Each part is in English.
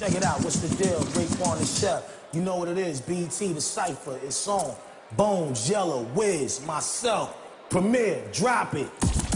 Check it out, what's the deal? Raekwon the Chef. You know what it is, BT, the Cypher, it's on. Bones, Yellow, Wiz, myself, Premier, drop it.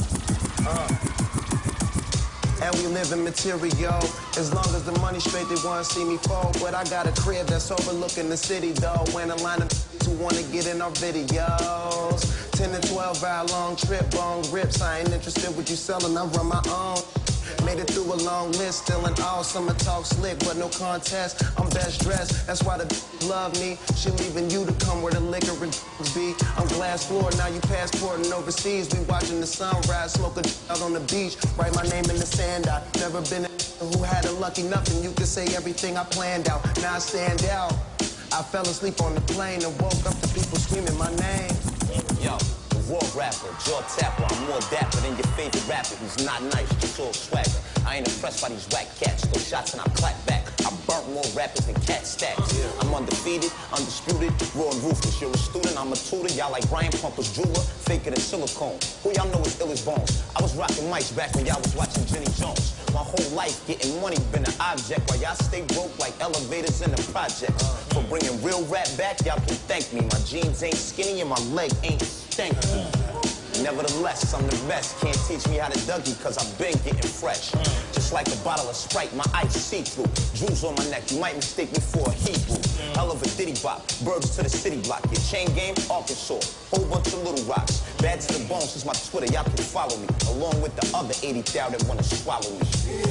And we live in material. As long as the money straight, they wanna see me fall. But I got a crib that's overlooking the city, though. When a line of who wanna get in our videos. 10 to 12 hour long trip, bone rips. I ain't interested what you selling, I run my own. Made it through a long list, still in all summer talk slick, but no contest. I'm best dressed, that's why the love me. She leaving you to come where the liquor and be. I'm glass floor, now you passporting overseas. We watching the sunrise, smoke a out on the beach. Write my name in the sand, I never been a who had a lucky nothing. You could say everything I planned out, now I stand out. I fell asleep on the plane and woke up to people screaming my name. Yo. Raw rapper, jaw tapper, I'm more dapper than your favorite rapper. He's not nice, just all swagger. I ain't impressed by these whack cats. Throw shots and I clap back. I burnt more rappers than cat stacks. I'm undefeated, undisputed, raw and ruthless. You're a student, I'm a tutor. Y'all like Brian Pumper's jeweler, faker than silicone. Who y'all know is ill as bones? I was rocking mics back when y'all was watching Jenny Jones. My whole life getting money been an object while y'all stay broke like elevators in the projects. For bringing real rap back, y'all can thank me. My jeans ain't skinny and my leg ain't stanky. Nevertheless, I'm the best. Can't teach me how to Dougie, cause I've been getting fresh. Just like a bottle of Sprite, my ice see-through. Jewels on my neck, you might mistake me for a Hebrew. Hell of a ditty bop, birds to the city block. Your chain game, Arkansas, whole bunch of little rocks. Bad to the bone, since my Twitter, y'all can follow me. Along with the other 80,000 that wanna swallow me.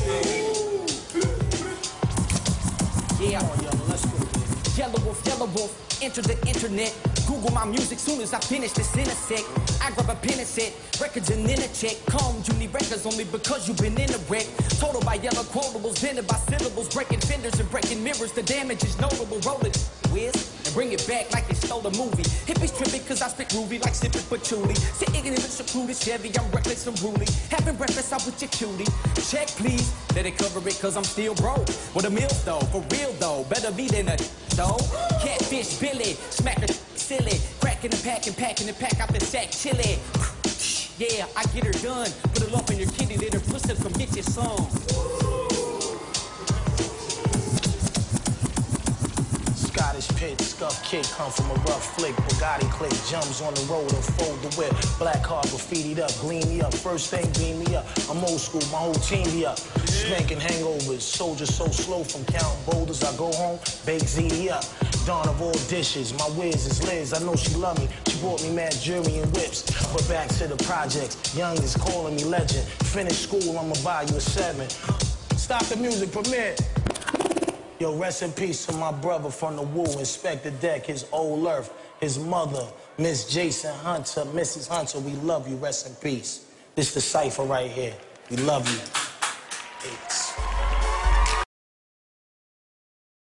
Yeah, let's go. Yellow Wolf, enter the internet. Google my music soon as I finish this in a sec. I grab a pen and set records and then a check. Calm, you need records only because you've been in a wreck. Total by yellow quotables, vended by syllables, breaking fenders and breaking mirrors. The damage is notable. Roll it, Wiz, and bring it back like they stole a movie. Hippies tripping cause I spit groovy like sipping patchouli. Sitting in the secluded Chevy, I'm reckless and ruly. Having breakfast out with your cutie. Check please, let it cover it cause I'm still broke. With a meal though, for real though, better be than a though. Catfish Billy, smack her silly. Cracking the pack and packing the pack out the sack chili. Yeah, I get her done. Put a lump in your kitty, let her pussy come get your some. Scottish pit, scuff kid, come from a rough flick. Bugatti click, jumps on the road and fold the whip. Black car graffitied up, gleam me up. First thing, beam me up. I'm old school, my whole team be up. Spanking hangovers, soldier so slow from counting boulders. I go home, bake ZD up. Dawn of all dishes, my Wiz is Liz. I know she love me. She bought me mad jewelry and whips. But back to the projects, Young is calling me legend. Finish school, I'ma buy you a 7. Stop the music, Premier. Yo, rest in peace to my brother from the Woo, Inspector Deck, his old earth, his mother, Miss Jason Hunter, Mrs. Hunter, we love you, rest in peace. This the Cypher right here. We love you. Peace.